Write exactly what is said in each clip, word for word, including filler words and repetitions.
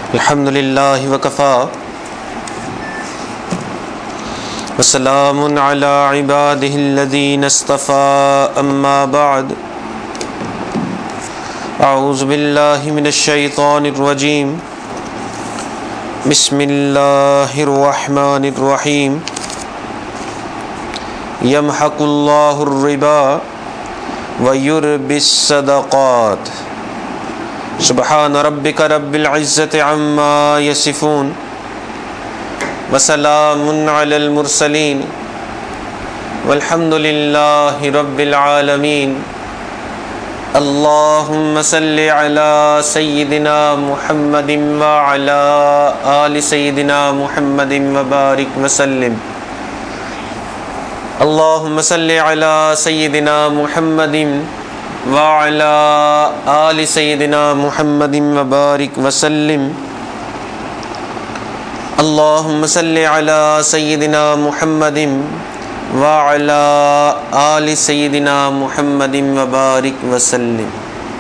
الحمد للہ وکفا وسلام علی عبادہ الذین اصطفى اما بعد اعوذ باللہ من الشیطان الرجیم بسم اللہ الرحمن الرحیم یمحق اللہ الربا ویربی الصدقات سبحان ربک رب العزت عما یصفون وسلام علی المرسلین والحمد للہ رب العالمین اللہم صلی علی سیدنا محمد وعلی آل سیدنا محمد وبارک وسلم اللہم صلی علی سیدنا محمد وعلى آل سيدنا محمد وبارك وسلم اللهم صل على سيدنا محمد وعلى آل سيدنا محمد وبارك وسلم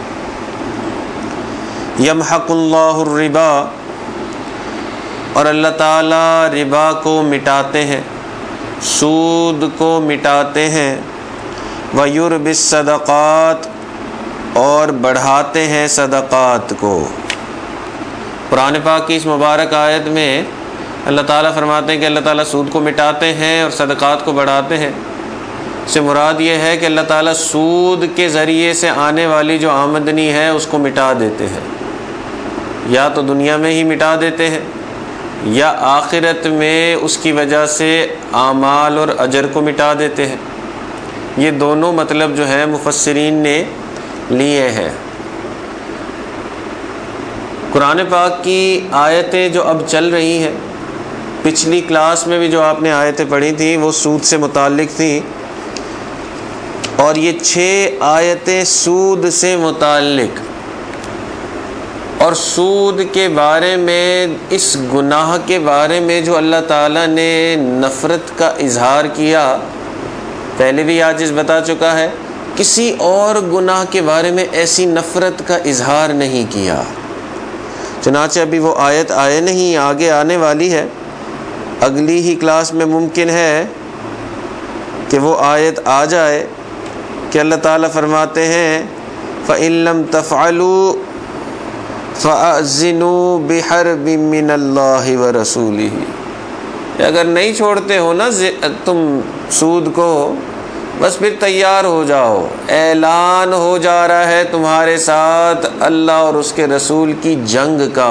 يمحق الله الربا اور اللہ تعالیٰ ربا کو مٹاتے ہیں، سود کو مٹاتے ہیں، وَيُرْبِ الصَّدَقَاتِ اور بڑھاتے ہیں صدقات کو۔ قرآن پاک کی اس مبارک آیت میں اللہ تعالیٰ فرماتے ہیں کہ اللہ تعالیٰ سود کو مٹاتے ہیں اور صدقات کو بڑھاتے ہیں۔ اس سے مراد یہ ہے کہ اللہ تعالیٰ سود کے ذریعے سے آنے والی جو آمدنی ہے اس کو مٹا دیتے ہیں، یا تو دنیا میں ہی مٹا دیتے ہیں یا آخرت میں اس کی وجہ سے اعمال اور اجر کو مٹا دیتے ہیں۔ یہ دونوں مطلب جو ہے مفسرین نے لیے ہیں۔ قرآن پاک کی آیتیں جو اب چل رہی ہیں، پچھلی کلاس میں بھی جو آپ نے آیتیں پڑھی تھیں وہ سود سے متعلق تھیں، اور یہ چھ آیتیں سود سے متعلق اور سود کے بارے میں، اس گناہ کے بارے میں جو اللہ تعالیٰ نے نفرت کا اظہار کیا، پہلے بھی آج بتا چکا ہے، کسی اور گناہ کے بارے میں ایسی نفرت کا اظہار نہیں کیا۔ چنانچہ ابھی وہ آیت آئے نہیں، آگے آنے والی ہے، اگلی ہی کلاس میں ممکن ہے کہ وہ آیت آ جائے کہ اللہ تعالیٰ فرماتے ہیں فَإِن لَّمْ تَفْعَلُوا فَأَذِّنُوا بِحَرْبٍ مِّنَ اللَّهِ وَرَسُولِهِ، اگر نہیں چھوڑتے ہو نا تم سود کو، بس پھر تیار ہو جاؤ، اعلان ہو جا رہا ہے تمہارے ساتھ اللہ اور اس کے رسول کی جنگ کا۔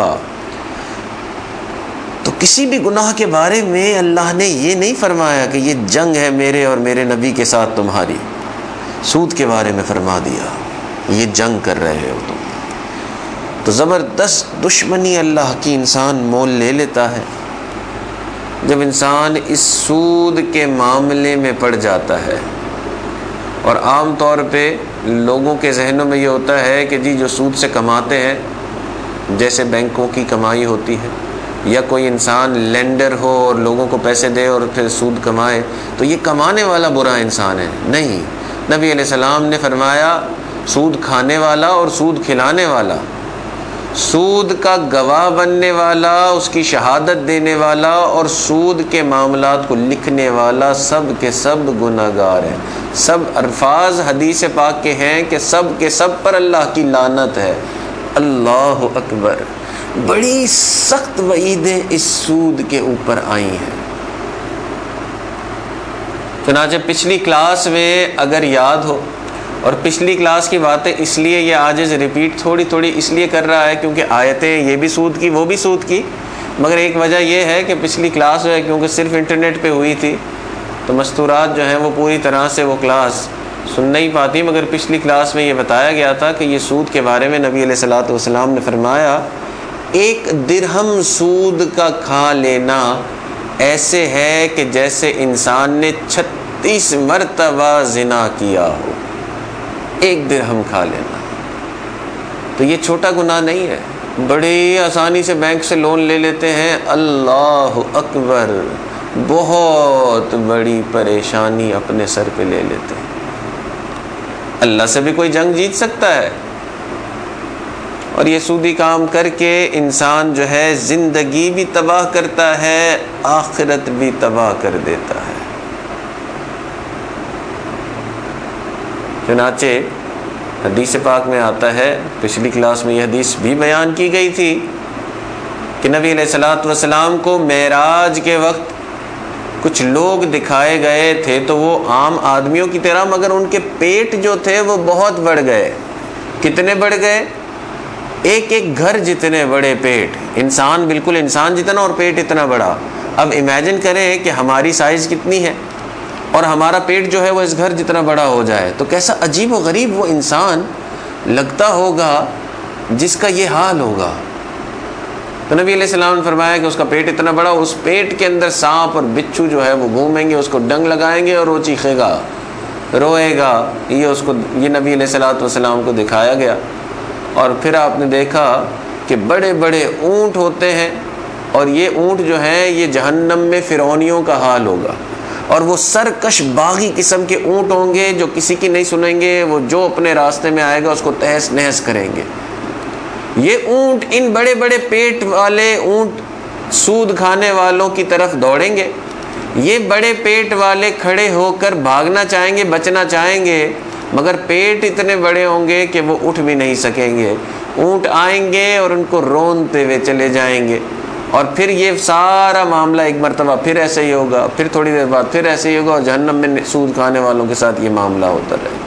تو کسی بھی گناہ کے بارے میں اللہ نے یہ نہیں فرمایا کہ یہ جنگ ہے میرے اور میرے نبی کے ساتھ تمہاری، سود کے بارے میں فرما دیا یہ جنگ کر رہے ہو تم۔ تو زبردست دشمنی اللہ کی انسان مول لے لیتا ہے جب انسان اس سود کے معاملے میں پڑ جاتا ہے۔ اور عام طور پہ لوگوں کے ذہنوں میں یہ ہوتا ہے کہ جی جو سود سے کماتے ہیں، جیسے بینکوں کی کمائی ہوتی ہے، یا کوئی انسان لینڈر ہو اور لوگوں کو پیسے دے اور پھر سود کمائے، تو یہ کمانے والا برا انسان ہے۔ نہیں، نبی علیہ السلام نے فرمایا سود کھانے والا اور سود کھلانے والا، سود کا گواہ بننے والا، اس کی شہادت دینے والا اور سود کے معاملات کو لکھنے والا، سب کے سب گناہ گار ہیں۔ سب الفاظ حدیث پاک کے ہیں کہ سب کے سب پر اللہ کی لعنت ہے۔ اللہ اکبر، بڑی سخت وعیدیں اس سود کے اوپر آئی ہیں۔ چنانچہ پچھلی کلاس میں اگر یاد ہو، اور پچھلی کلاس کی باتیں اس لیے یہ آج ریپیٹ تھوڑی تھوڑی اس لیے کر رہا ہے کیونکہ آیتیں یہ بھی سود کی وہ بھی سود کی، مگر ایک وجہ یہ ہے کہ پچھلی کلاس جو ہے کیونکہ صرف انٹرنیٹ پہ ہوئی تھی تو مستورات جو ہیں وہ پوری طرح سے وہ کلاس سن نہیں پاتی، مگر پچھلی کلاس میں یہ بتایا گیا تھا کہ یہ سود کے بارے میں نبی علیہ الصلوۃ والسلام نے فرمایا ایک درہم سود کا کھا لینا ایسے ہے کہ جیسے انسان نے چھتیس مرتبہ زنا کیا ہو۔ ایک درہم کھا لینا، تو یہ چھوٹا گناہ نہیں ہے، بڑی آسانی سے بینک سے لون لے لیتے ہیں۔ اللہ اکبر، بہت بڑی پریشانی اپنے سر پہ لے لیتے ہیں۔ اللہ سے بھی کوئی جنگ جیت سکتا ہے، اور یہ سودی کام کر کے انسان جو ہے زندگی بھی تباہ کرتا ہے، آخرت بھی تباہ کر دیتا ہے۔ چنانچہ حدیث پاک میں آتا ہے، پچھلی کلاس میں یہ حدیث بھی بیان کی گئی تھی کہ نبی علیہ الصلوۃ والسلام کو معراج کے وقت کچھ لوگ دکھائے گئے تھے تو وہ عام آدمیوں کی طرح، مگر ان کے پیٹ جو تھے وہ بہت بڑھ گئے۔ کتنے بڑھ گئے؟ ایک ایک گھر جتنے بڑے پیٹ، انسان بالکل انسان جتنا اور پیٹ اتنا بڑا۔ اب امیجن کریں کہ ہماری سائز کتنی ہے اور ہمارا پیٹ جو ہے وہ اس گھر جتنا بڑا ہو جائے تو کیسا عجیب و غریب وہ انسان لگتا ہوگا جس کا یہ حال ہوگا۔ تو نبی علیہ السلام نے فرمایا کہ اس کا پیٹ اتنا بڑا، اس پیٹ کے اندر سانپ اور بچھو جو ہے وہ گھومیں گے، اس کو ڈنگ لگائیں گے اور وہ چیخے گا، روئے گا۔ یہ اس کو یہ نبی علیہ الصلوۃ والسلام کو دکھایا گیا۔ اور پھر آپ نے دیکھا کہ بڑے بڑے اونٹ ہوتے ہیں، اور یہ اونٹ جو ہیں یہ جہنم میں فرعونیوں کا حال ہوگا، اور وہ سرکش باغی قسم کے اونٹ ہوں گے جو کسی کی نہیں سنیں گے، وہ جو اپنے راستے میں آئے گا اس کو تہس نہس کریں گے۔ یہ اونٹ، ان بڑے بڑے پیٹ والے اونٹ سود کھانے والوں کی طرف دوڑیں گے۔ یہ بڑے پیٹ والے کھڑے ہو کر بھاگنا چاہیں گے، بچنا چاہیں گے، مگر پیٹ اتنے بڑے ہوں گے کہ وہ اٹھ بھی نہیں سکیں گے۔ اونٹ آئیں گے اور ان کو رونتے ہوئے چلے جائیں گے، اور پھر یہ سارا معاملہ ایک مرتبہ پھر ایسے ہی ہوگا، پھر تھوڑی دیر بعد پھر ایسے ہی ہوگا، اور جہنم میں سود کھانے والوں کے ساتھ یہ معاملہ ہوتا رہے۔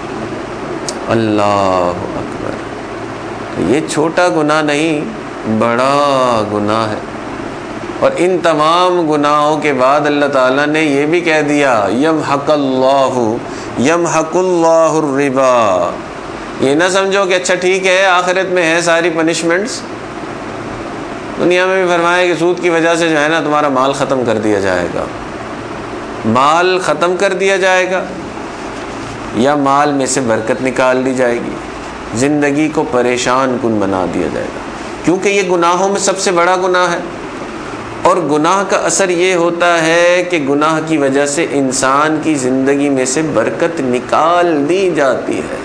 اللہ اکبر! یہ چھوٹا گناہ نہیں، بڑا گناہ ہے۔ اور ان تمام گناہوں کے بعد اللہ تعالیٰ نے یہ بھی کہہ دیا، یمحق اللہ یمحق اللہ الربا۔ یہ نہ سمجھو کہ اچھا ٹھیک ہے آخرت میں ہے ساری پنشمنٹس، دنیا میں بھی فرمایا کہ سود کی وجہ سے جو ہے نا تمہارا مال ختم کر دیا جائے گا، مال ختم کر دیا جائے گا، یا مال میں سے برکت نکال دی جائے گی، زندگی کو پریشان کن بنا دیا جائے گا، کیونکہ یہ گناہوں میں سب سے بڑا گناہ ہے۔ اور گناہ کا اثر یہ ہوتا ہے کہ گناہ کی وجہ سے انسان کی زندگی میں سے برکت نکال دی جاتی ہے،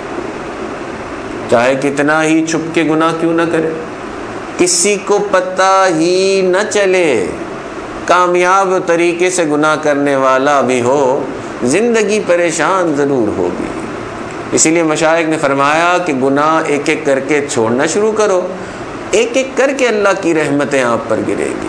چاہے کتنا ہی چھپ کے گناہ کیوں نہ کرے، کسی کو پتہ ہی نہ چلے، کامیاب طریقے سے گناہ کرنے والا بھی ہو، زندگی پریشان ضرور ہوگی۔ اسی لیے مشائخ نے فرمایا کہ گناہ ایک ایک کر کے چھوڑنا شروع کرو، ایک ایک کر کے اللہ کی رحمتیں آپ پر گرے گی۔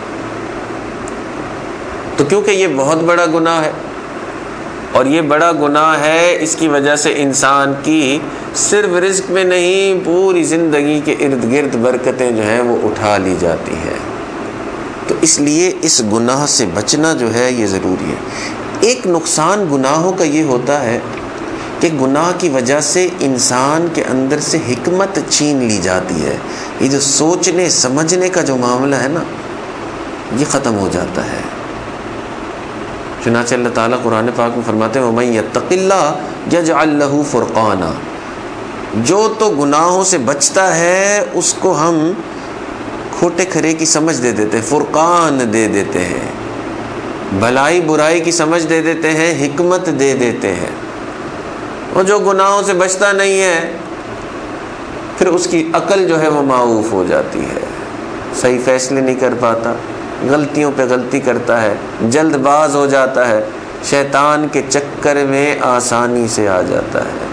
تو کیونکہ یہ بہت بڑا گناہ ہے، اور یہ بڑا گناہ ہے، اس کی وجہ سے انسان کی صرف رزق میں نہیں پوری زندگی کے ارد گرد برکتیں جو ہیں وہ اٹھا لی جاتی ہیں۔ تو اس لیے اس گناہ سے بچنا جو ہے یہ ضروری ہے۔ ایک نقصان گناہوں کا یہ ہوتا ہے کہ گناہ کی وجہ سے انسان کے اندر سے حکمت چھین لی جاتی ہے، یہ جو سوچنے سمجھنے کا جو معاملہ ہے نا یہ ختم ہو جاتا ہے۔ چنانچہ اللہ تعالیٰ قرآن پاک میں فرماتے ہیں وَمَن يَتَّقِ اللَّهَ يَجْعَلْ لَهُ فُرْقَانًا، جو تو گناہوں سے بچتا ہے اس کو ہم کھوٹے کھرے کی سمجھ دے دیتے ہیں، فرقان دے دیتے ہیں، بھلائی برائی کی سمجھ دے دیتے ہیں، حکمت دے دیتے ہیں۔ اور جو گناہوں سے بچتا نہیں ہے پھر اس کی عقل جو ہے وہ معوف ہو جاتی ہے، صحیح فیصلے نہیں کر پاتا، غلطیوں پہ غلطی کرتا ہے، جلد باز ہو جاتا ہے، شیطان کے چکر میں آسانی سے آ جاتا ہے۔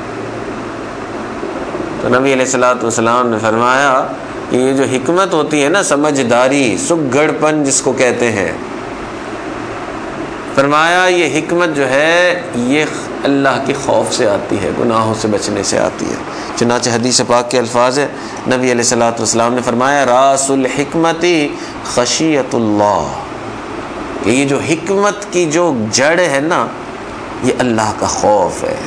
تو نبی علیہ الصلوۃ والسلام نے فرمایا کہ یہ جو حکمت ہوتی ہے نا، سمجھداری، سگڑ پن جس کو کہتے ہیں، فرمایا یہ حکمت جو ہے یہ اللہ کے خوف سے آتی ہے، گناہوں سے بچنے سے آتی ہے۔ چنانچہ حدیث پاک کے الفاظ ہے، نبی علیہ الصلوۃ والسلام نے فرمایا راس الحکمت خشیت اللہ، کہ یہ جو حکمت کی جو جڑ ہے نا یہ اللہ کا خوف ہے۔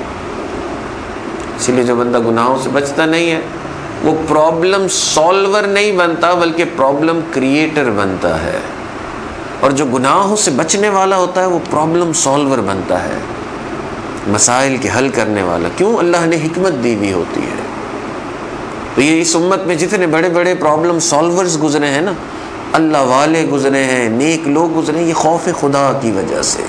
اسی لیے جو بندہ گناہوں سے بچتا نہیں ہے وہ پرابلم سالور نہیں بنتا بلکہ پرابلم کریٹر بنتا ہے، اور جو گناہوں سے بچنے والا ہوتا ہے وہ پرابلم سالور بنتا ہے، مسائل کے حل کرنے والا۔ کیوں؟ اللہ نے حکمت دی ہوئی ہوتی ہے۔ تو یہ اس امت میں جتنے بڑے بڑے پرابلم سالورز گزرے ہیں نا، اللہ والے گزرے ہیں، نیک لوگ گزرے ہیں، یہ خوف خدا کی وجہ سے،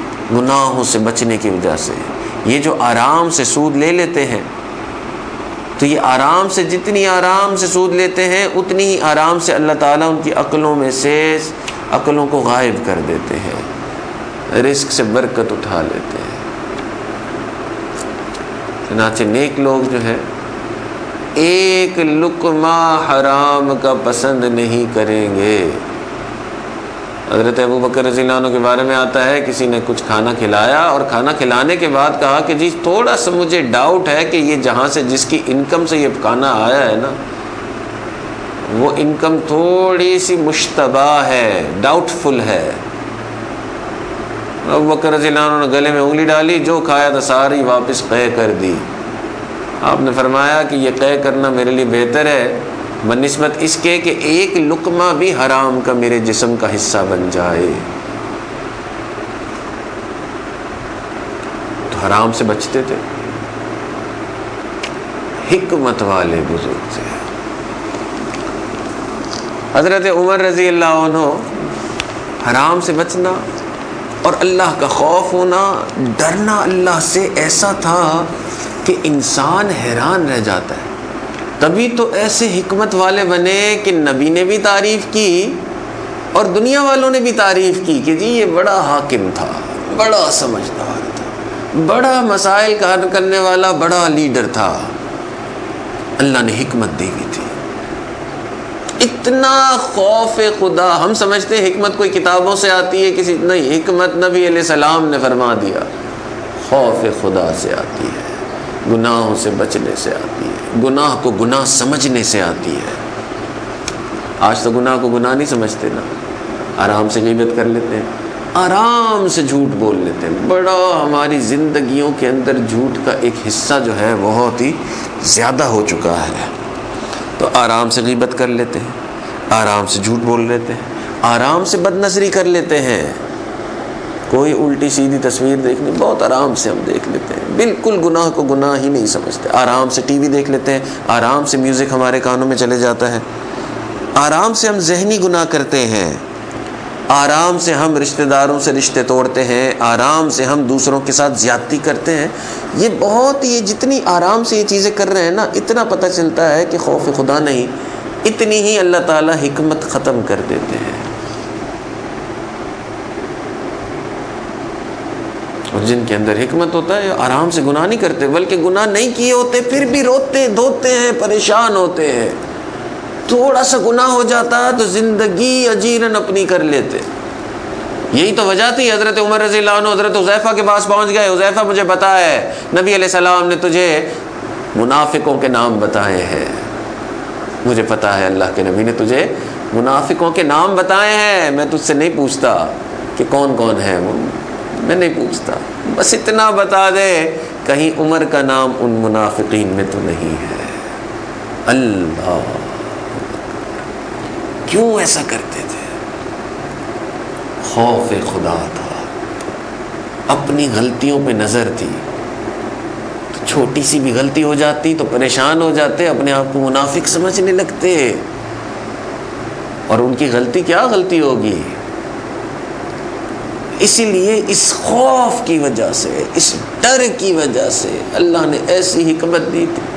گناہوں سے بچنے کی وجہ سے۔ یہ جو آرام سے سود لے لیتے ہیں، تو یہ آرام سے، جتنی آرام سے سود لیتے ہیں اتنی ہی آرام سے اللہ تعالیٰ ان کی عقلوں میں سے عقلوں کو غائب کر دیتے ہیں، رزق سے برکت اٹھا لیتے ہیں۔ چنانچہ نیک لوگ جو ہے ایک لقمہ حرام کا پسند نہیں کریں گے۔ حضرت ابو بکر رضی اللہ عنہ کے بارے میں آتا ہے، کسی نے کچھ کھانا کھلایا اور کھانا کھلانے کے بعد کہا کہ جی تھوڑا سا مجھے ڈاؤٹ ہے کہ یہ جہاں سے جس کی انکم سے یہ کھانا آیا ہے نا، وہ انکم تھوڑی سی مشتبہ ہے، ڈاؤٹ فل ہے۔ ابو بکر رضی اللہ عنہ نے گلے میں انگلی ڈالی، جو کھایا تھا ساری واپس قے کر دی۔ آپ نے فرمایا کہ یہ قے کرنا میرے لیے بہتر ہے بنسبت اس کے کہ ایک لقمہ بھی حرام کا میرے جسم کا حصہ بن جائے۔ تو حرام سے بچتے تھے، حکمت والے بزرگ تھے۔ حضرت عمر رضی اللہ عنہ حرام سے بچنا اور اللہ کا خوف ہونا، ڈرنا اللہ سے ایسا تھا کہ انسان حیران رہ جاتا ہے۔ تبھی تو ایسے حکمت والے بنے کہ نبی نے بھی تعریف کی اور دنیا والوں نے بھی تعریف کی کہ جی یہ بڑا حاکم تھا، بڑا سمجھدار تھا، بڑا مسائل کا حل کرنے والا بڑا لیڈر تھا، اللہ نے حکمت دی ہوئی تھی۔ اتنا خوف خدا، ہم سمجھتے ہیں حکمت کوئی کتابوں سے آتی ہے کسی، نہیں، حکمت نبی علیہ السلام نے فرما دیا خوف خدا سے آتی ہے، گناہوں سے بچنے سے آتی ہے، گناہ کو گناہ سمجھنے سے آتی ہے۔ آج تو گناہ کو گناہ نہیں سمجھتے نا، آرام سے غیبت کر لیتے ہیں، آرام سے جھوٹ بول لیتے ہیں، بڑا ہماری زندگیوں کے اندر جھوٹ کا ایک حصہ جو ہے بہت ہی زیادہ ہو چکا ہے۔ تو آرام سے غیبت کر لیتے ہیں، آرام سے جھوٹ بول لیتے ہیں، آرام سے بد نظری کر لیتے ہیں، کوئی الٹی سیدھی تصویر دیکھنی بہت آرام سے ہم دیکھ لیتے ہیں، بالکل گناہ کو گناہ ہی نہیں سمجھتے، آرام سے ٹی وی دیکھ لیتے ہیں، آرام سے میوزک ہمارے کانوں میں چلے جاتا ہے، آرام سے ہم ذہنی گناہ کرتے ہیں، آرام سے ہم رشتہ داروں سے رشتے توڑتے ہیں، آرام سے ہم دوسروں کے ساتھ زیادتی کرتے ہیں۔ یہ بہت، یہ جتنی آرام سے یہ چیزیں کر رہے ہیں نا، اتنا پتہ چلتا ہے کہ خوف خدا نہیں، اتنی ہی اللہ تعالیٰ حکمت ختم کر دیتے ہیں۔ اور جن کے اندر حکمت ہوتا ہے آرام سے گناہ نہیں کرتے، بلکہ گناہ نہیں کیے ہوتے پھر بھی روتے دھوتے ہیں، پریشان ہوتے ہیں، تھوڑا سا گناہ ہو جاتا تو زندگی اجیرن اپنی کر لیتے۔ یہی تو وجہ تھی حضرت عمر رضی اللہ عنہ حضرت حذیفہ کے پاس پہنچ گئے، حذیفہ مجھے پتا ہے نبی علیہ السلام نے تجھے منافقوں کے نام بتائے ہیں، مجھے پتا ہے اللہ کے نبی نے تجھے منافقوں کے نام بتائے ہیں، میں تجھ سے نہیں پوچھتا کہ کون کون ہے وہ، میں نہیں پوچھتا، بس اتنا بتا دے کہیں عمر کا نام ان منافقین میں تو نہیں ہے۔ اللہ، کیوں ایسا کرتے تھے؟ خوف خدا تھا، اپنی غلطیوں پہ نظر تھی، تو چھوٹی سی بھی غلطی ہو جاتی تو پریشان ہو جاتے، اپنے آپ کو منافق سمجھنے لگتے، اور ان کی غلطی کیا غلطی ہوگی؟ اسی لیے اس خوف کی وجہ سے، اس ڈر کی وجہ سے اللہ نے ایسی حکمت دی تھی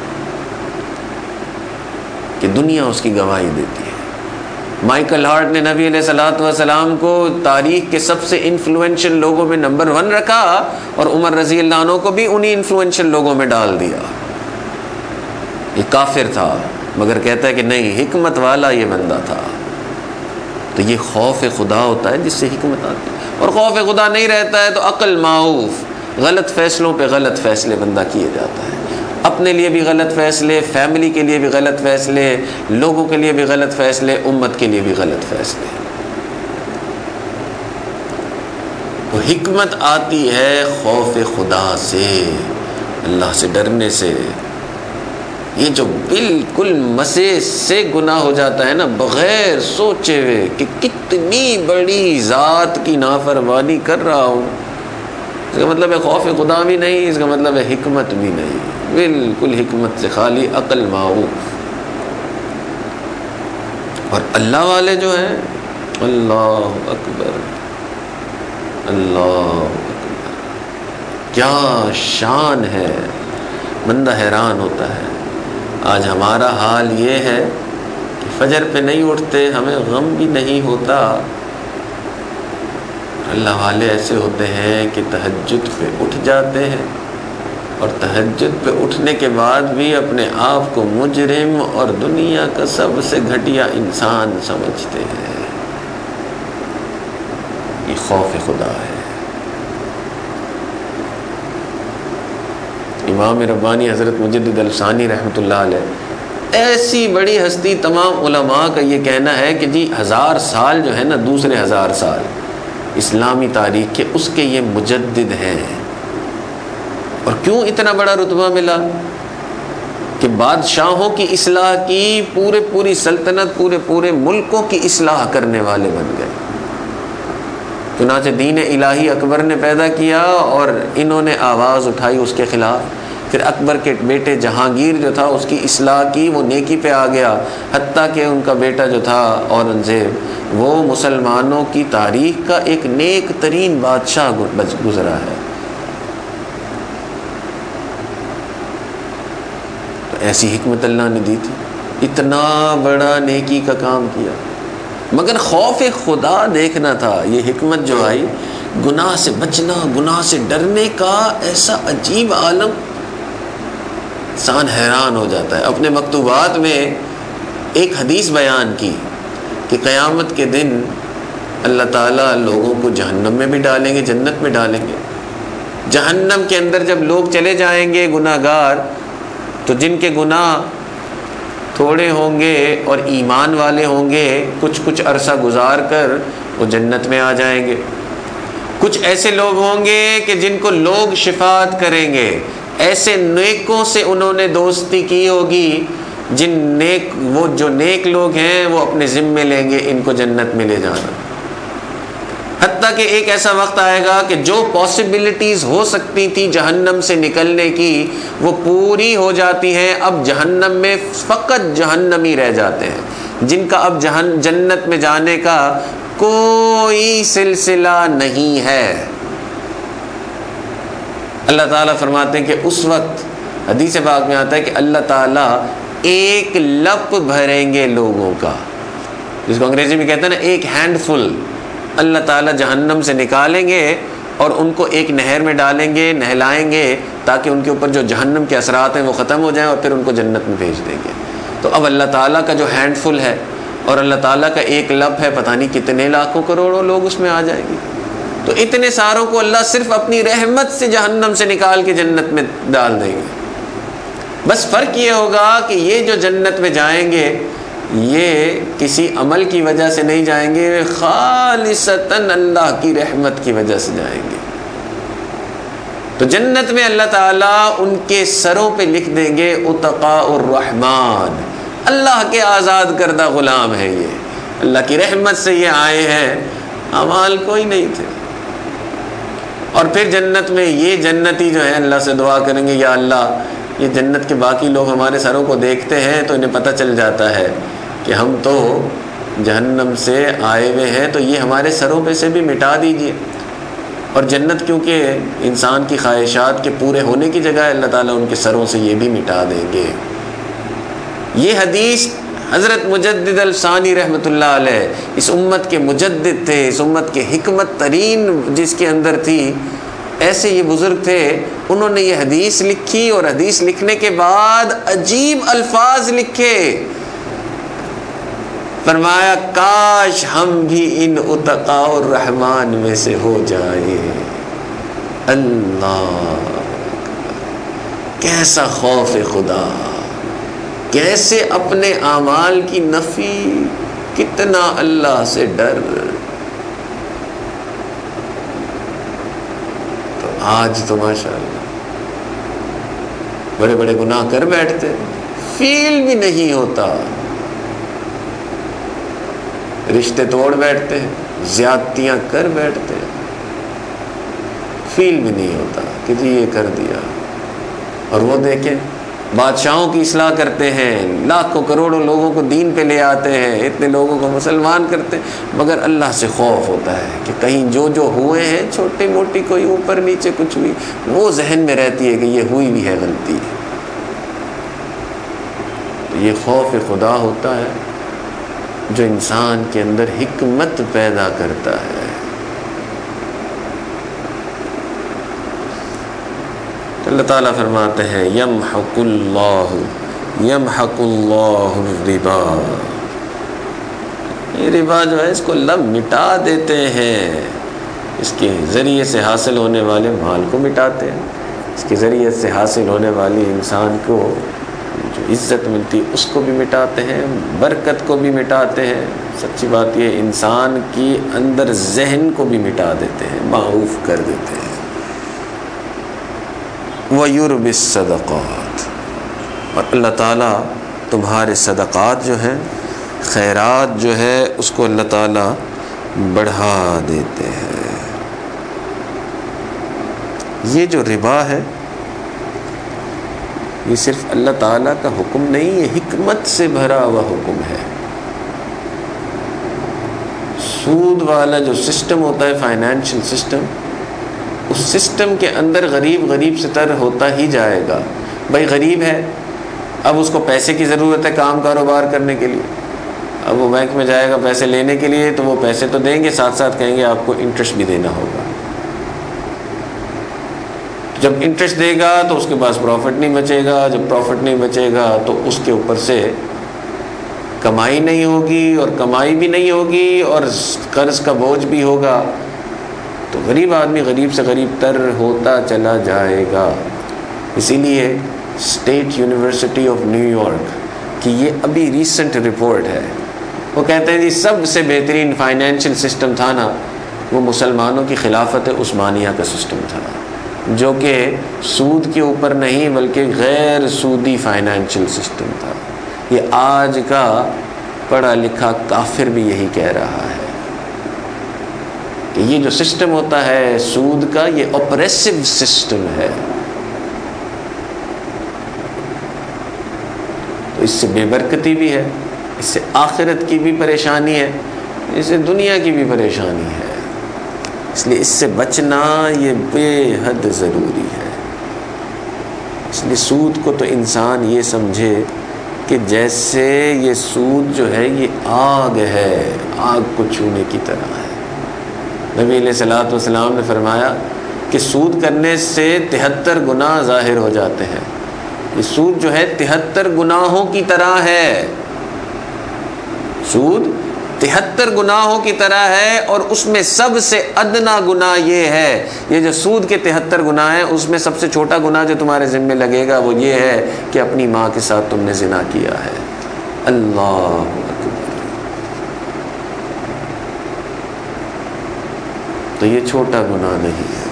کہ دنیا اس کی گواہی دیتی ہے۔ مائیکل ہارٹ نے نبی علیہ الصلوۃ والسلام کو تاریخ کے سب سے انفلوئنشل لوگوں میں نمبر ون رکھا، اور عمر رضی اللہ عنہ کو بھی انہی انفلوئنشل لوگوں میں ڈال دیا۔ یہ کافر تھا مگر کہتا ہے کہ نہیں، حکمت والا یہ بندہ تھا۔ تو یہ خوف خدا ہوتا ہے جس سے حکمت آتی ہے، اور خوف خدا نہیں رہتا ہے تو عقل معوف، غلط فیصلوں پہ غلط فیصلے بندہ کیے جاتا ہے، اپنے لیے بھی غلط فیصلے، فیملی کے لیے بھی غلط فیصلے، لوگوں کے لیے بھی غلط فیصلے، امت کے لیے بھی غلط فیصلے۔ تو حکمت آتی ہے خوف خدا سے، اللہ سے ڈرنے سے۔ یہ جو بالکل مسے سے گناہ ہو جاتا ہے نا، بغیر سوچے ہوئے کہ کتنی بڑی ذات کی نافرمانی کر رہا ہوں، اس کا مطلب ہے خوف خدا بھی نہیں، اس کا مطلب ہے حکمت بھی نہیں، بالکل حکمت سے خالی، عقل معوف۔ اور اللہ والے جو ہیں، اللہ اکبر، اللہ اکبر، کیا شان ہے، بندہ حیران ہوتا ہے۔ آج ہمارا حال یہ ہے کہ فجر پہ نہیں اٹھتے، ہمیں غم بھی نہیں ہوتا. اللہ والے ایسے ہوتے ہیں کہ تہجد پہ اٹھ جاتے ہیں اور تہجد پہ اٹھنے کے بعد بھی اپنے آپ کو مجرم اور دنیا کا سب سے گھٹیا انسان سمجھتے ہیں. یہ خوف خدا ہے. امام ربانی حضرت مجدد الثانی رحمۃ اللہ علیہ، ایسی بڑی ہستی، تمام علماء کا یہ کہنا ہے کہ جی ہزار سال جو ہے نا، دوسرے ہزار سال اسلامی تاریخ کے، اس کے یہ مجدد ہیں. اور کیوں اتنا بڑا رتبہ ملا؟ کہ بادشاہوں کی اصلاح کی، پورے پوری سلطنت، پورے پورے ملکوں کی اصلاح کرنے والے بن گئے. چنانچہ دین الہی اکبر نے پیدا کیا اور انہوں نے آواز اٹھائی اس کے خلاف. پھر اکبر کے بیٹے جہانگیر جو تھا اس کی اصلاح کی، وہ نیکی پہ آ گیا، حتیٰ کہ ان کا بیٹا جو تھا اورنگزیب، وہ مسلمانوں کی تاریخ کا ایک نیک ترین بادشاہ گزرا ہے. تو ایسی حکمت اللہ نے دی تھی، اتنا بڑا نیکی کا کام کیا، مگر خوف خدا دیکھنا تھا. یہ حکمت جو آئی، گناہ سے بچنا، گناہ سے ڈرنے کا ایسا عجیب عالم، انسان حیران ہو جاتا ہے. اپنے مکتوبات میں ایک حدیث بیان کی کہ قیامت کے دن اللہ تعالیٰ لوگوں کو جہنم میں بھی ڈالیں گے، جنت میں ڈالیں گے. جہنم کے اندر جب لوگ چلے جائیں گے گناہ گار، تو جن کے گناہ تھوڑے ہوں گے اور ایمان والے ہوں گے، کچھ کچھ عرصہ گزار کر وہ جنت میں آ جائیں گے. کچھ ایسے لوگ ہوں گے کہ جن کو لوگ شفاعت کریں گے، ایسے نیکوں سے انہوں نے دوستی کی ہوگی، جن نیک وہ جو نیک لوگ ہیں وہ اپنے ذمے لیں گے ان کو جنت میں لے جانا. حتیٰ کہ ایک ایسا وقت آئے گا کہ جو پاسبلٹیز ہو سکتی تھی جہنم سے نکلنے کی، وہ پوری ہو جاتی ہیں. اب جہنم میں فقط جہنمی رہ جاتے ہیں، جن کا اب جہن جنت میں جانے کا کوئی سلسلہ نہیں ہے. اللہ تعالیٰ فرماتے ہیں کہ اس وقت حدیث پاک میں آتا ہے کہ اللہ تعالیٰ ایک لپ بھریں گے لوگوں کا، جس کو انگریزی میں کہتے ہیں نا ایک ہینڈ فل. اللہ تعالیٰ جہنم سے نکالیں گے اور ان کو ایک نہر میں ڈالیں گے، نہلائیں گے، تاکہ ان کے اوپر جو جہنم کے اثرات ہیں وہ ختم ہو جائیں، اور پھر ان کو جنت میں بھیج دیں گے. تو اب اللہ تعالیٰ کا جو ہینڈ فل ہے اور اللہ تعالیٰ کا ایک لپ ہے، پتہ نہیں کتنے لاکھوں کروڑوں لوگ اس میں آ جائیں گے. تو اتنے ساروں کو اللہ صرف اپنی رحمت سے جہنم سے نکال کے جنت میں ڈال دیں گے. بس فرق یہ ہوگا کہ یہ جو جنت میں جائیں گے، یہ کسی عمل کی وجہ سے نہیں جائیں گے، خالصتاً اللہ کی رحمت کی وجہ سے جائیں گے. تو جنت میں اللہ تعالیٰ ان کے سروں پہ لکھ دیں گے اتقاء الرحمن، اللہ کے آزاد کردہ غلام ہے، یہ اللہ کی رحمت سے یہ آئے ہیں، اعمال کوئی نہیں تھے. اور پھر جنت میں یہ جنتی جو ہے اللہ سے دعا کریں گے، یا اللہ یہ جنت کے باقی لوگ ہمارے سروں کو دیکھتے ہیں تو انہیں پتہ چل جاتا ہے کہ ہم تو جہنم سے آئے ہوئے ہیں، تو یہ ہمارے سروں پہ سے بھی مٹا دیجئے. اور جنت کیونکہ انسان کی خواہشات کے پورے ہونے کی جگہ ہے، اللہ تعالیٰ ان کے سروں سے یہ بھی مٹا دیں گے. یہ حدیث حضرت مجدد الثانی رحمۃ اللہ علیہ، اس امت کے مجدد تھے، اس امت کے حکمت ترین جس کے اندر تھی، ایسے یہ بزرگ تھے. انہوں نے یہ حدیث لکھی اور حدیث لکھنے کے بعد عجیب الفاظ لکھے. فرمایا کاش ہم بھی ان اتقاء الرحمن میں سے ہو جائیں. اللہ، کیسا خوف خدا، کیسے اپنے اعمال کی نفی، کتنا اللہ سے ڈر. تو آج تو ماشاءاللہ بڑے بڑے گناہ کر بیٹھتے، فیل بھی نہیں ہوتا، رشتے توڑ بیٹھتے ہیں، زیادتیاں کر بیٹھتے ہیں، فیل بھی نہیں ہوتا کہ جی یہ کر دیا. اور وہ دیکھیں بادشاہوں کی اصلاح کرتے ہیں، لاکھوں کروڑوں لوگوں کو دین پہ لے آتے ہیں، اتنے لوگوں کو مسلمان کرتے ہیں، مگر اللہ سے خوف ہوتا ہے کہ کہیں جو جو ہوئے ہیں چھوٹی موٹی کوئی اوپر نیچے کچھ بھی، وہ ذہن میں رہتی ہے کہ یہ ہوئی بھی ہے غلطی. یہ خوف خدا ہوتا ہے جو انسان کے اندر حکمت پیدا کرتا ہے۔ اللہ تعالیٰ فرماتے ہیں یمحق اللہ یمحق اللہ الربا، یہ ربا جو ہے اس کو اللہ مٹا دیتے ہیں، اس کے ذریعے سے حاصل ہونے والے مال کو مٹاتے ہیں، اس کے ذریعے سے حاصل ہونے والی انسان کو جو عزت ملتی اس کو بھی مٹاتے ہیں، برکت کو بھی مٹاتے ہیں۔ سچی بات یہ انسان کی اندر ذہن کو بھی مٹا دیتے ہیں، معوف کر دیتے ہیں۔ وَيُرْبِ الصَّدَقَاتِ، اور اللہ تعالیٰ تمہارے صدقات جو ہیں، خیرات جو ہے اس کو اللہ تعالیٰ بڑھا دیتے ہیں۔ یہ جو ربا ہے یہ صرف اللہ تعالیٰ کا حکم نہیں، یہ حکمت سے بھرا ہوا حکم ہے۔ سود والا جو سسٹم ہوتا ہے، فائنینشیل سسٹم، اس سسٹم کے اندر غریب غریب سے تر ہوتا ہی جائے گا۔ بھائی غریب ہے، اب اس کو پیسے کی ضرورت ہے کام کاروبار کرنے کے لیے، اب وہ بینک میں جائے گا پیسے لینے کے لیے، تو وہ پیسے تو دیں گے، ساتھ ساتھ کہیں گے آپ کو انٹرسٹ بھی دینا ہوگا۔ جب انٹرسٹ دے گا تو اس کے پاس پروفٹ نہیں بچے گا، جب پروفٹ نہیں بچے گا تو اس کے اوپر سے کمائی نہیں ہوگی، اور کمائی بھی نہیں ہوگی اور قرض کا بوجھ بھی ہوگا، تو غریب آدمی غریب سے غریب تر ہوتا چلا جائے گا۔ اسی لیے state university of New York کی یہ ابھی ریسنٹ رپورٹ ہے، وہ کہتے ہیں جی سب سے بہترین فائنینشیل سسٹم تھا نا، وہ مسلمانوں کی خلافت عثمانیہ کا سسٹم تھا، جو کہ سود کے اوپر نہیں بلکہ غیر سودی فائنینشیل سسٹم تھا۔ یہ آج کا پڑھا لکھا کافر بھی یہی کہہ رہا ہے کہ یہ جو سسٹم ہوتا ہے سود کا، یہ اپریسو سسٹم ہے، تو اس سے بے برکتی بھی ہے، اس سے آخرت کی بھی پریشانی ہے، اس سے دنیا کی بھی پریشانی ہے، اس لیے اس سے بچنا یہ بے حد ضروری ہے۔ اس لیے سود کو تو انسان یہ سمجھے کہ جیسے یہ سود جو ہے یہ آگ ہے، آگ کو چھونے کی طرح ہے۔ نبی علیہ الصلوۃ والسلام نے فرمایا کہ سود کرنے سے تہتر گناہ ظاہر ہو جاتے ہیں، یہ سود جو ہے تہتر گناہوں کی طرح ہے، سود تہتر گناہوں کی طرح ہے، اور اس میں سب سے ادنا گناہ یہ ہے، یہ جو سود کے تہتر گناہ ہیں اس میں سب سے چھوٹا گناہ جو تمہارے ذمہ لگے گا وہ یہ ہے کہ اپنی ماں کے ساتھ تم نے زنا کیا ہے۔ اللہ اکبر! تو یہ چھوٹا گناہ نہیں ہے،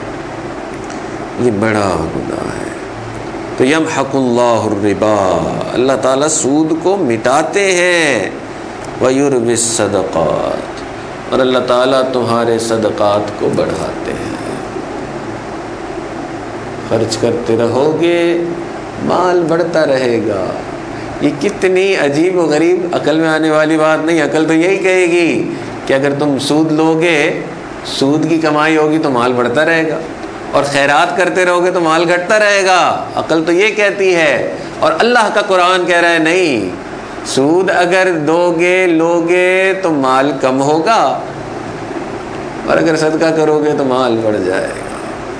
یہ بڑا گناہ ہے۔ تو یمحق اللہ الربا، اللہ تعالیٰ سود کو مٹاتے ہیں، وَيُرْبِ الصَّدَقَاتِ، اور اللہ تعالیٰ تمہارے صدقات کو بڑھاتے ہیں۔ خرچ کرتے رہو گے مال بڑھتا رہے گا۔ یہ کتنی عجیب و غریب عقل میں آنے والی بات نہیں، عقل تو یہی کہے گی کہ اگر تم سود لوگے، سود کی کمائی ہوگی تو مال بڑھتا رہے گا، اور خیرات کرتے رہو گے تو مال گھٹتا رہے گا، عقل تو یہ کہتی ہے۔ اور اللہ کا قرآن کہہ رہا ہے نہیں، سود اگر دو گے لوگے تو مال کم ہوگا، اور اگر صدقہ کرو گے تو مال بڑھ جائے گا۔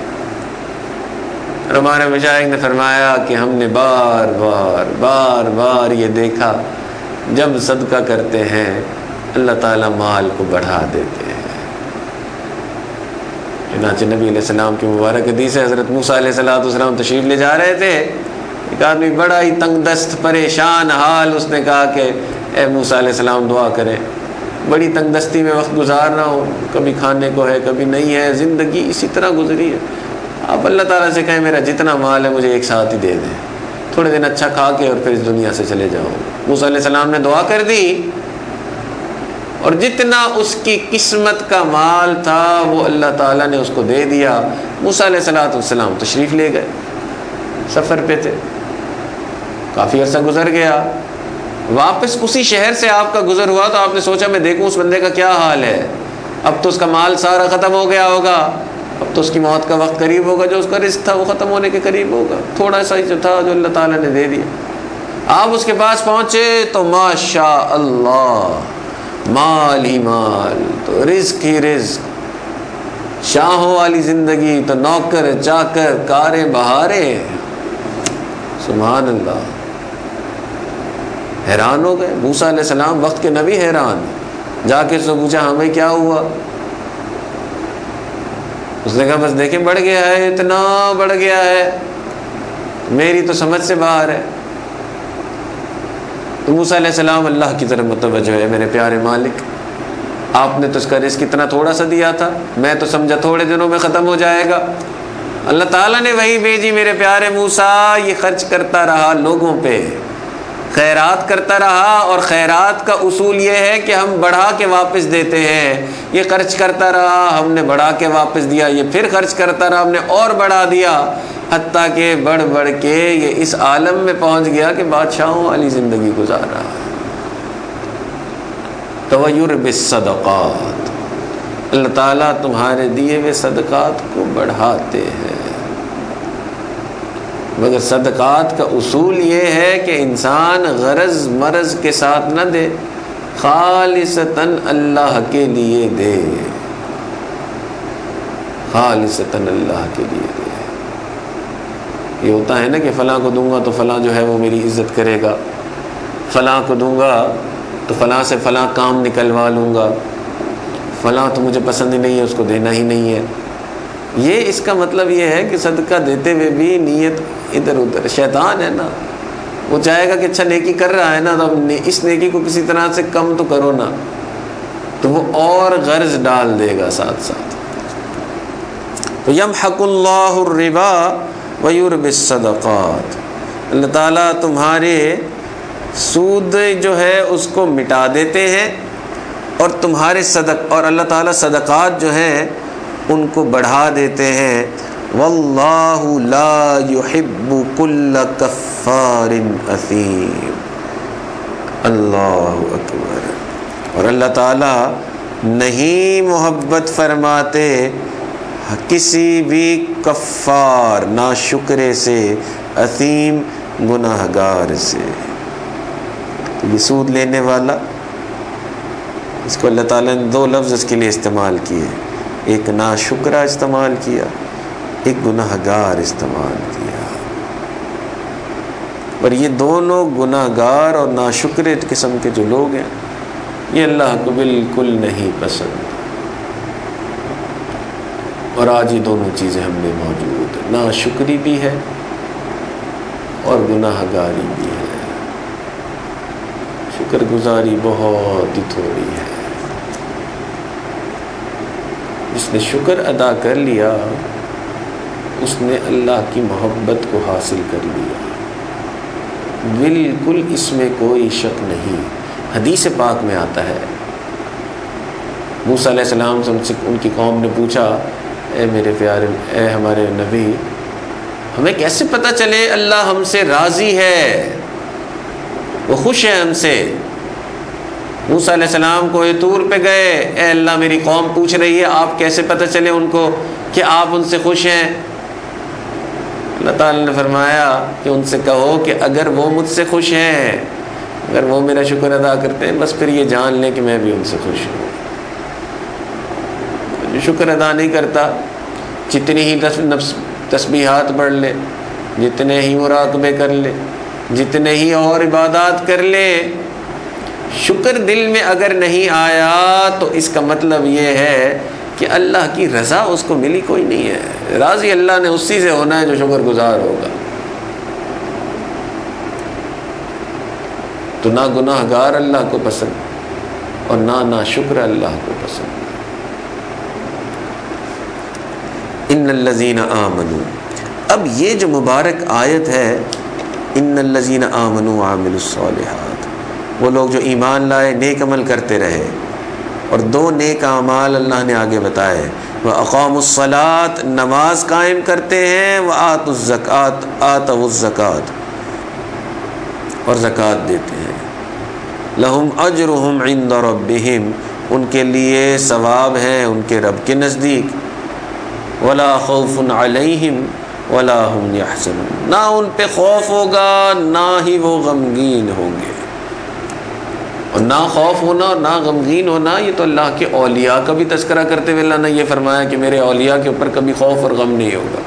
اور ہمارے مشائخ نے فرمایا کہ ہم نے بار بار بار بار یہ دیکھا، جب صدقہ کرتے ہیں اللہ تعالیٰ مال کو بڑھا دیتے ہیں۔ چنانچہ نبی علیہ السلام کی مبارک حدیث ہے، حضرت موسیٰ علیہ السلام تشریف لے جا رہے تھے، ایک آدمی بڑا ہی تنگ دست پریشان حال، اس نے کہا کہ اے موسیٰ علیہ السلام دعا کریں، بڑی تنگ دستی میں وقت گزارنا ہو، کبھی کھانے کو ہے کبھی نہیں ہے، زندگی اسی طرح گزری ہے، آپ اللہ تعالیٰ سے کہیں میرا جتنا مال ہے مجھے ایک ساتھ ہی دے دیں، تھوڑے دن اچھا کھا کے اور پھر اس دنیا سے چلے جاؤ۔ موسیٰ علیہ السلام نے دعا کر دی، اور جتنا اس کی قسمت کا مال تھا وہ اللہ تعالیٰ نے اس کو دے دیا۔ موسیٰ علیہ السلام تشریف لے گئے، سفر پہ تھے، کافی عرصہ گزر گیا، واپس اسی شہر سے آپ کا گزر ہوا تو آپ نے سوچا میں دیکھوں اس بندے کا کیا حال ہے، اب تو اس کا مال سارا ختم ہو گیا ہوگا، اب تو اس کی موت کا وقت قریب ہوگا، جو اس کا رزق تھا وہ ختم ہونے کے قریب ہوگا، تھوڑا سا ہی جو تھا جو اللہ تعالیٰ نے دے دیا۔ آپ اس کے پاس پہنچے تو ماشاء اللہ مال ہی مال، تو رزق ہی رزق، شاہوں والی زندگی تو نوکر چاکر کاریں بہاریں، سبحان اللہ۔ حیران ہو گئے موسیٰ علیہ السلام، وقت کے نبی حیران، جا کے اس سے پوچھا ہمیں کیا ہوا؟ اس نے کہا بس دیکھیں بڑھ گیا ہے، اتنا بڑھ گیا ہے، میری تو سمجھ سے باہر ہے۔ تو موسیٰ علیہ السلام اللہ کی طرف متوجہ ہے، میرے پیارے مالک آپ نے تو اس کا رزق اتنا تھوڑا سا دیا تھا، میں تو سمجھا تھوڑے دنوں میں ختم ہو جائے گا۔ اللہ تعالیٰ نے وہی بھیجی، میرے پیارے موسیٰ یہ خرچ کرتا رہا لوگوں پہ، خیرات کرتا رہا، اور خیرات کا اصول یہ ہے کہ ہم بڑھا کے واپس دیتے ہیں۔ یہ خرچ کرتا رہا، ہم نے بڑھا کے واپس دیا، یہ پھر خرچ کرتا رہا، ہم نے اور بڑھا دیا، حتیٰ کہ بڑھ بڑھ کے یہ اس عالم میں پہنچ گیا کہ بادشاہوں والی زندگی گزار رہا ہے۔ تویربی الصدقات، اللہ تعالیٰ تمہارے دیے ہوئے صدقات کو بڑھاتے ہیں، مگر صدقات کا اصول یہ ہے کہ انسان غرض مرض کے ساتھ نہ دے، خالصتاً اللہ کے لیے دے، خالصتاً اللہ کے لیے دے۔ یہ ہوتا ہے نا کہ فلاں کو دوں گا تو فلاں جو ہے وہ میری عزت کرے گا، فلاں کو دوں گا تو فلاں سے فلاں کام نکلوا لوں گا، فلاں تو مجھے پسند ہی نہیں ہے، اس کو دینا ہی نہیں ہے۔ یہ اس کا مطلب یہ ہے کہ صدقہ دیتے ہوئے بھی نیت ادھر ادھر، شیطان ہے نا، وہ چاہے گا کہ اچھا نیکی کر رہا ہے نا تو اس نیکی کو کسی طرح سے کم تو کرو نا، تو وہ اور غرض ڈال دے گا ساتھ ساتھ۔ تو یمحق اللہ الربا ویربی الصدقات، اللہ تعالیٰ تمہارے سود جو ہے اس کو مٹا دیتے ہیں، اور تمہارے صدق اور اللہ تعالیٰ صدقات جو ہیں ان کو بڑھا دیتے ہیں۔ واللہ لا يحب كل کفار اثیم، اللہ اکبر، اور اللہ تعالیٰ نہیں محبت فرماتے کسی بھی کفار ناشکرے سے، اثیم گناہ گار سے۔ تو یہ سود لینے والا، اس کو اللہ تعالیٰ نے دو لفظ اس کے لیے استعمال کیے، ایک ناشکرہ استعمال کیا، ایک گناہ گار استعمال کیا، اور یہ دونوں گناہ گار اور ناشکرے قسم کے جو لوگ ہیں یہ اللہ کو بالکل نہیں پسند، اور آج یہ دونوں چیزیں ہم میں موجود ہیں، ناشکری بھی ہے اور گناہ گاری بھی ہے، شکر گزاری بہت ہی تھوڑی ہے۔ جس نے شکر ادا کر لیا اس نے اللہ کی محبت کو حاصل کر لیا، بالکل اس میں کوئی شک نہیں۔ حدیث پاک میں آتا ہے، موسیٰ علیہ السلام سے ان سے ان کی قوم نے پوچھا، اے میرے پیارے، اے ہمارے نبی، ہمیں کیسے پتہ چلے اللہ ہم سے راضی ہے، وہ خوش ہے ہم سے؟ موسیٰ علیہ السلام کو طور پہ گئے، اے اللہ میری قوم پوچھ رہی ہے آپ کیسے پتہ چلے ان کو کہ آپ ان سے خوش ہیں؟ اللہ تعالیٰ نے فرمایا کہ ان سے کہو کہ اگر وہ مجھ سے خوش ہیں، اگر وہ میرا شکر ادا کرتے ہیں، بس پھر یہ جان لیں کہ میں بھی ان سے خوش ہوں۔ جو شکر ادا نہیں کرتا، جتنی ہی تسبیحات پڑھ لے، جتنے ہی مراقبے کر لے، جتنے ہی اور عبادات کر لے، شکر دل میں اگر نہیں آیا تو اس کا مطلب یہ ہے کہ اللہ کی رضا اس کو ملی کوئی نہیں ہے۔ راضی اللہ نے اسی سے ہونا ہے جو شکر گزار ہوگا۔ تو نہ گناہ گار اللہ کو پسند اور نہ نہ شکر اللہ کو پسند۔ ان الذین آمنوا، اب یہ جو مبارک آیت ہے، ان الذین آمنوا وعملوا الصالحات، وہ لوگ جو ایمان لائے، نیک عمل کرتے رہے، اور دو نیک اعمال اللہ نے آگے بتائے، وَأَقَامُوا الصَّلَاةَ، نماز قائم کرتے ہیں، وَآتُوا الزَّكَاةَ، آتَوُا الزَّكَاةَ، اور زکوٰۃ دیتے ہیں، لَهُمْ أَجْرُهُمْ عِنْدَ رَبِّهِمْ، ان کے لیے ثواب ہے ان کے رب کے نزدیک، وَلَا خَوْفٌ عَلَيْهِمْ، ولا هم يحزنون، نہ ان پہ خوف ہوگا نہ ہی وہ غمگین ہوں گے۔ اور نہ خوف ہونا اور نہ غمگین ہونا، یہ تو اللہ کے اولیاء کا بھی تذکرہ کرتے ہوئے اللہ نے یہ فرمایا کہ میرے اولیاء کے اوپر کبھی خوف اور غم نہیں ہوگا۔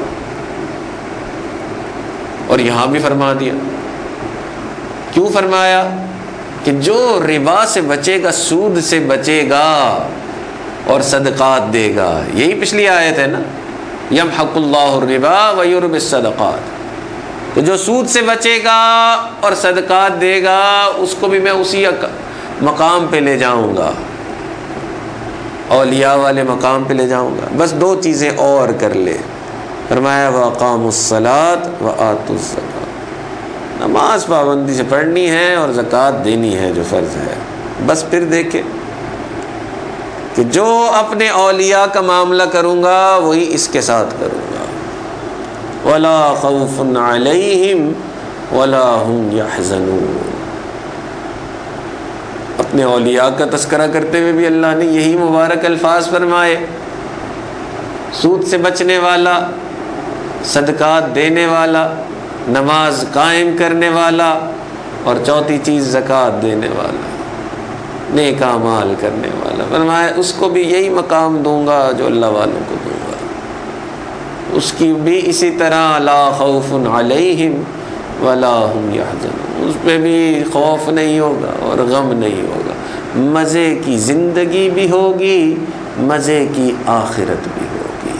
اور یہاں بھی فرما دیا، کیوں فرمایا؟ کہ جو ربا سے بچے گا، سود سے بچے گا اور صدقات دے گا، یہی پچھلی آیت ہے نا، یمحق اللہ الربا ویربی الصدقات، تو جو سود سے بچے گا اور صدقات دے گا اس کو بھی میں اسی مقام پہ لے جاؤں گا، اولیاء والے مقام پہ لے جاؤں گا۔ بس دو چیزیں اور کر لے، فرمایا وَأَقَامُوا الصَّلَاةَ وَآتُوا الزَّكَاةَ، نماز پابندی سے پڑھنی ہے اور زکوٰۃ دینی ہے جو فرض ہے۔ بس پھر دیکھے کہ جو اپنے اولیاء کا معاملہ کروں گا وہی اس کے ساتھ کروں گا۔ وَلَا خَوْفٌ عَلَيْهِمْ وَلَا هُمْ يَحْزَنُونَ، اپنے اولیاء کا تذکرہ کرتے ہوئے بھی اللہ نے یہی مبارک الفاظ فرمائے، سود سے بچنے والا، صدقات دینے والا، نماز قائم کرنے والا، اور چوتھی چیز زکوٰۃ دینے والا، نیک اعمال کرنے والا، فرمایا اس کو بھی یہی مقام دوں گا جو اللہ والوں کو دوں گا، اس کی بھی اسی طرح لا خوف علیہم ولا هم يحزنون، اس پہ بھی خوف نہیں ہوگا اور غم نہیں ہوگا، مزے کی زندگی بھی ہوگی، مزے کی آخرت بھی ہوگی۔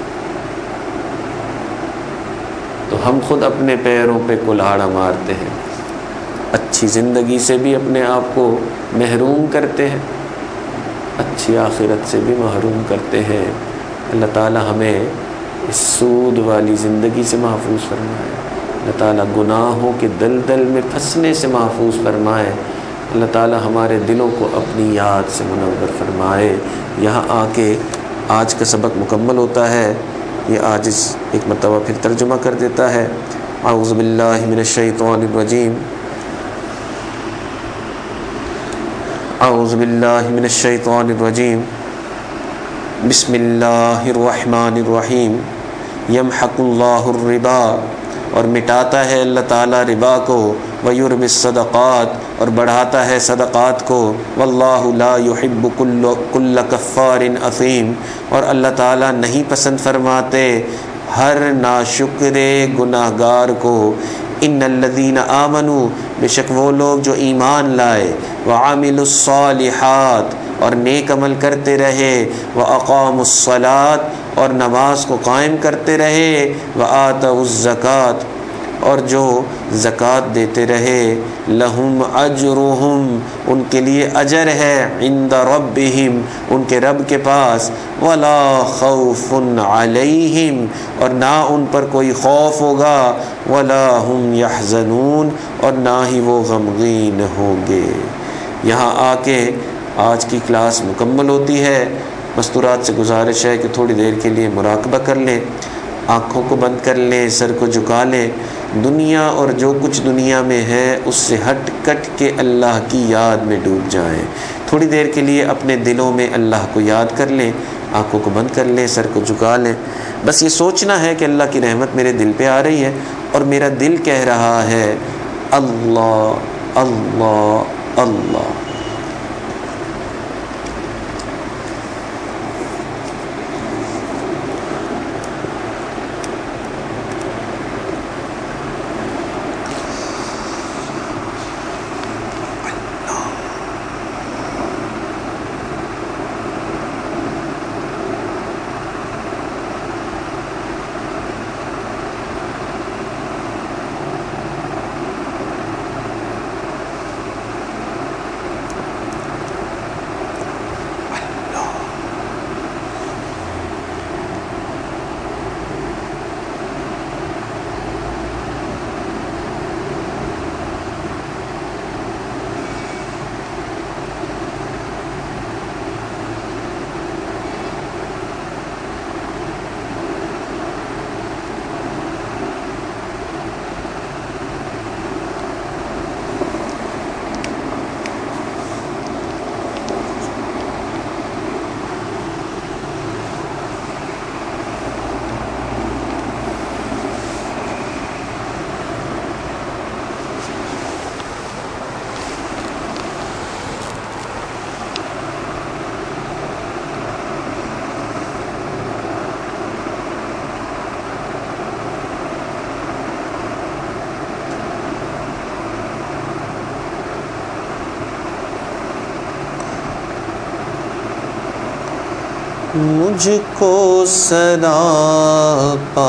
تو ہم خود اپنے پیروں پہ کلہاڑا مارتے ہیں، اچھی زندگی سے بھی اپنے آپ کو محروم کرتے ہیں، اچھی آخرت سے بھی محروم کرتے ہیں۔ اللہ تعالی ہمیں اس سود والی زندگی سے محفوظ فرمائے، اللہ تعالیٰ گناہوں کے دلدل میں پھنسنے سے محفوظ فرمائے، اللہ تعالیٰ ہمارے دلوں کو اپنی یاد سے منور فرمائے۔ یہاں آ کے آج کا سبق مکمل ہوتا ہے، یہ آج اس ایک مرتبہ پھر ترجمہ کر دیتا ہے۔ اعوذ باللہ من الشیطان الرجیم، اعوذ باللہ من الشیطان الرجیم، بسم اللہ الرحمن الرحیم۔ یمحق اللہ الربا، اور مٹاتا ہے اللہ تعالیٰ ربا کو، ویربی الصدقات، اور بڑھاتا ہے صدقات کو، واللہ لا یحب کل کل کفار اثیم، اور اللہ تعالیٰ نہیں پسند فرماتے ہر ناشکر گناہ گار کو۔ ان الذین آمنوا، بے شک وہ لوگ جو ایمان لائے، وعملوا الصالحات، اور نیک عمل کرتے رہے، واقاموا الصلاۃ، اور نماز کو قائم کرتے رہے، وآتوا الزکوٰۃ، اور جو زکوٰۃ دیتے رہے، لہم اجرہم، ان کے لیے اجر ہے، عند ربہم، ان کے رب کے پاس، ولا خوف علیہم، اور نہ ان پر کوئی خوف ہوگا، ولا ہم یحزنون، اور نہ ہی وہ غمگین ہوں گے۔ یہاں آ کے آج کی کلاس مکمل ہوتی ہے۔ مستورات سے گزارش ہے کہ تھوڑی دیر کے لیے مراقبہ کر لیں، آنکھوں کو بند کر لیں، سر کو جھکا لیں، دنیا اور جو کچھ دنیا میں ہے اس سے ہٹ کٹ کے اللہ کی یاد میں ڈوب جائیں۔ تھوڑی دیر کے لیے اپنے دلوں میں اللہ کو یاد کر لیں، آنکھوں کو بند کر لیں، سر کو جھکا لیں، بس یہ سوچنا ہے کہ اللہ کی رحمت میرے دل پہ آ رہی ہے، اور میرا دل کہہ رہا ہے اللہ اللہ اللہ۔ مجھ کو سراپا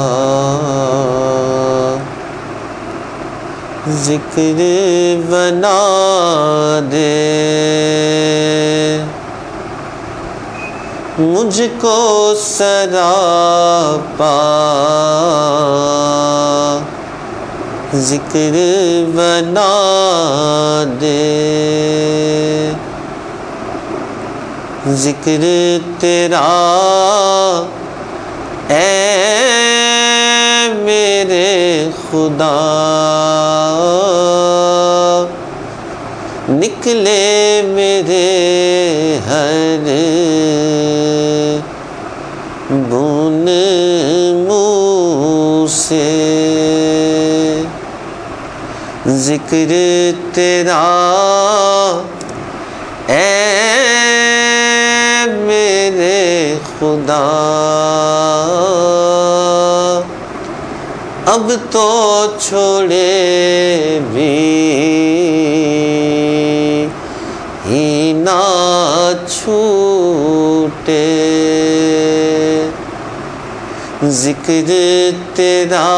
ذکر بنا دے، مجھ کو سراپا ذکر بنا دے، ذکر تیرا اے میرے خدا، نکلے میرے ہر بن منہ سے، ذکر تیرا اے میرے خدا، اب تو چھوڑے بھی ہی نہ چھوٹے، ذکر تیرا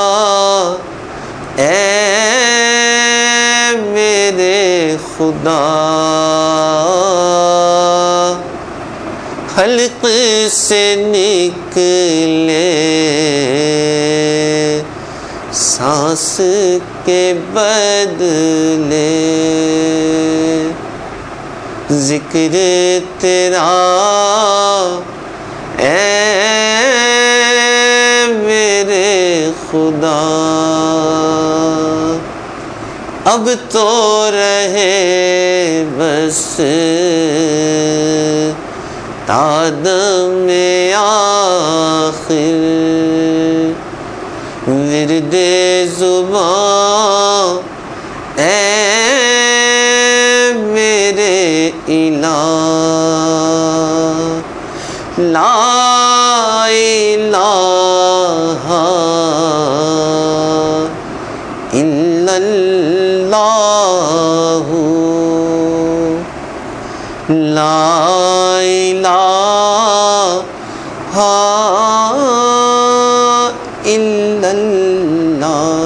اے میرے خدا، خلق سے نکلے سانس کے بدلے، ذکر تیرا اے میرے خدا، اب تو رہے بس تادم آخر، ورد زباں اے میرے الہ، لا الہ الا اللہ، لا الہ الا اللہ،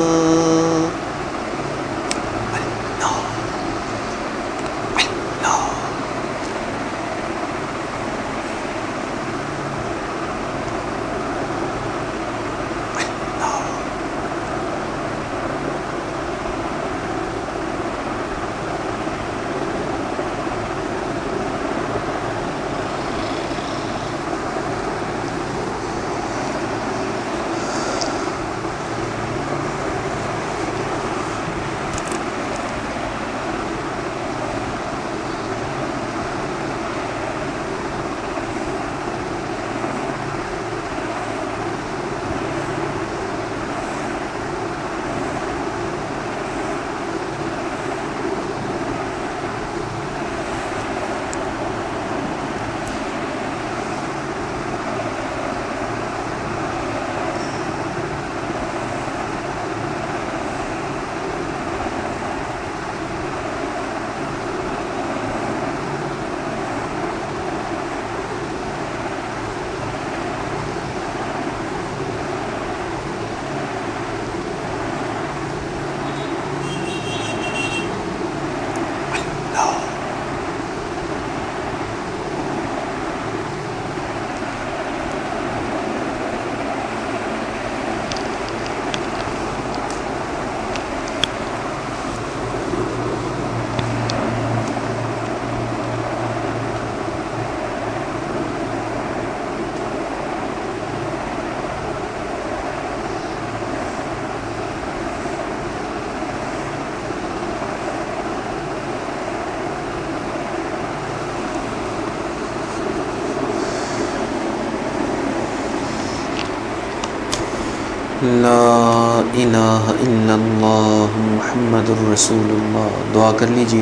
لا الہ الا اللہ محمد الرسول اللہ. دعا کر لیجیے.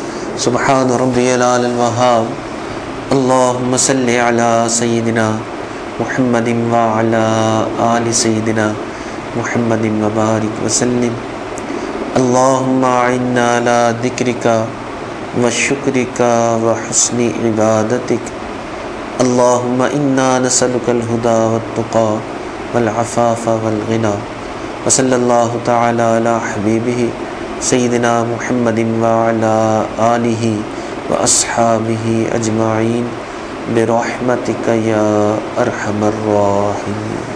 سبحان ربی العلی الوہاب اللہم صلی علی سیدنا محمد وعلی آل سیدنا محمد وبارک وسلم. اللہم اعنا علی ذکرک وشکرک وحسن عبادتک اللهم إنا نسألك الهدى والتقى والعفاف والغنى وصلى الله تعالى على حبيبه سيدنا محمد وعلى آله وأصحابه أجمعين برحمتك يا أرحم الراحمين.